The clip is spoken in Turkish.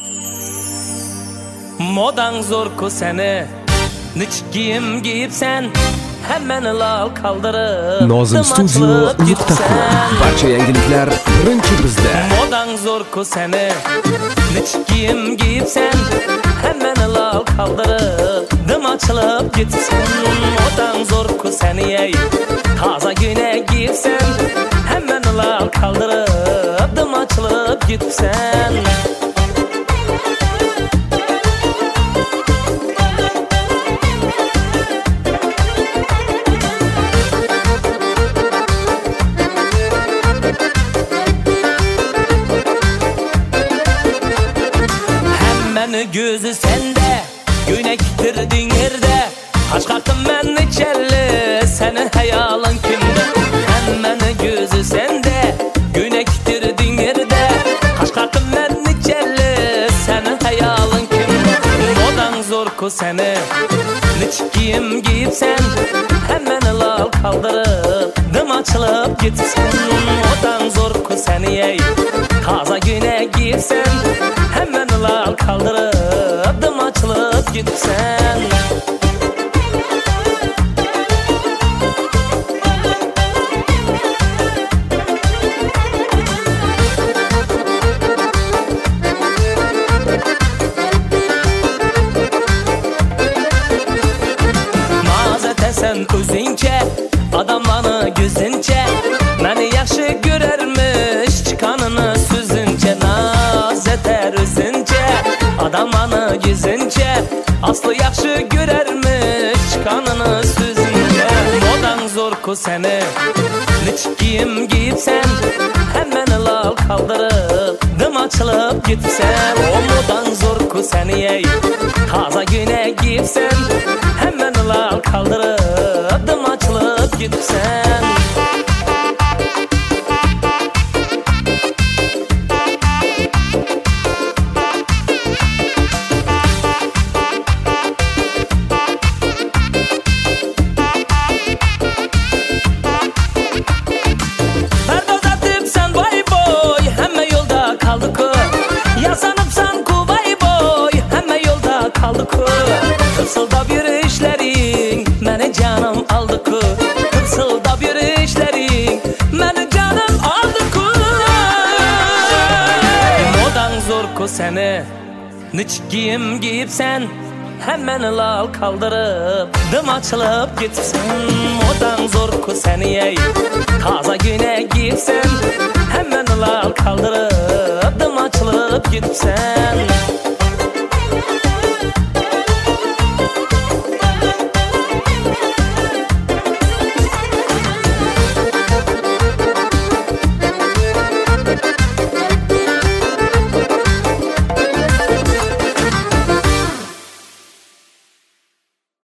Modan zor ku seni Niç giyim giyipsen Hemen lal kaldırıp Nozim Studio.com Barcha yangiliklar birinchi bizda. Modan zor ku seni Niç giyim giyipsen Hemen lal kaldırıp dım açılıp gitsen. Modan zor ku seni ey Taza güne giyipsen Hemen lal kaldırıp dım açılıp gitsen. Gözü sende, günektirdin yerde. Kaç kalktım ben içerli, senin hayalın kimde? Hemen gözü sende, günektirdin yerde. Kaç kalktım ben içerli, senin hayalın kimde? Modan zor ku seni, niç giyim giyipsen Hemen lal kaldırıp, dım açılıp gitsen. Modan zor ku seni ey, taza güne giyipsen Hemen lal kaldırıp dım açılıp gitsen. Mazet esen özünce, adamlarını gözünce Məni yaxşı görərmiş, çıkanını süzünce Naz eter özünce, adamlarını gözünce Aslı yaxşı görərmiş, çıkanını süzünce. Modan zor ku seni niç giyim giyipsen Hemen lal kaldırıp dım açılıp gitsen. O modan zor ku seni ey taza güne giyipsen Hemen lal kaldırıp dım açılıp gitsen. Tırsılda bir işlerin məni canım aldı ku. Tırsılda bir işlerin məni canım aldı ku. Modan zor ku seni niç giyim giyipsen Hemen lal kaldırıp dım açılıp gitsen. Modan zor ku seni ey taza güne giyipsen Hemen lal kaldırıp dım açılıp gitsen.